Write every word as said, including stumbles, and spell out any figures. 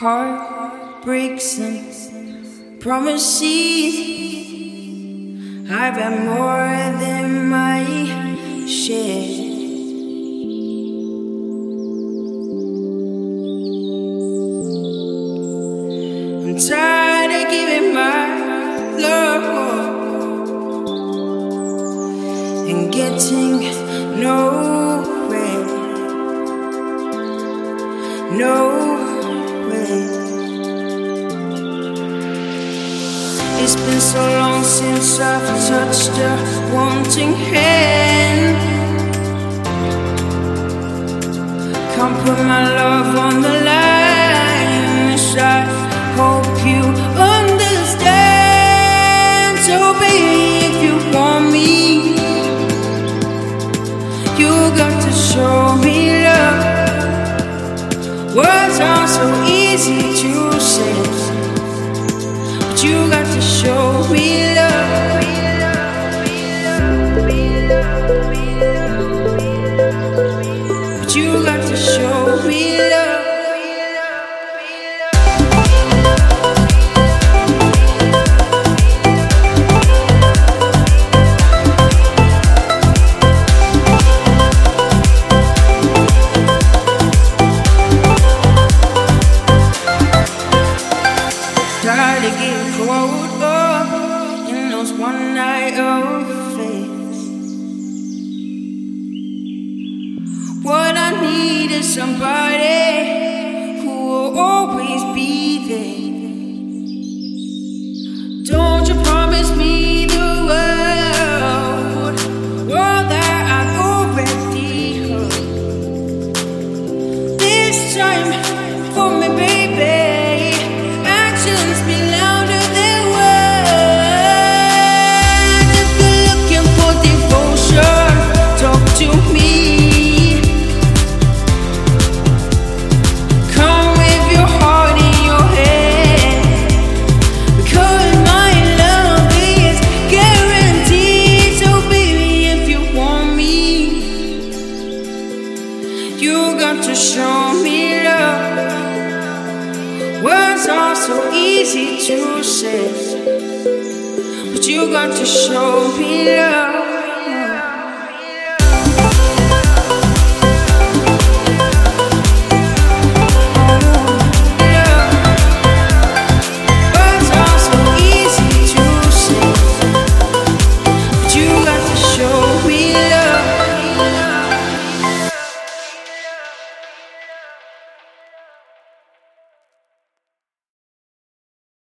Heart breaks and promises. I've had more than my share. I'm tired of giving my love and getting nowhere. No. It's been so long since I've touched a wanting hand. Can't put my love on the line. I hope you understand. So baby, if you want me, you got to show me love. Words are so easy to say, you got to show me love. But you got to show me love. Tired of getting caught up in those one night affairs. What I need is somebody who will always be there. Don't you promise me the world, world that I've already heard. This time for me, baby. You got to show me love. Words are so easy to say, but you got to show me love.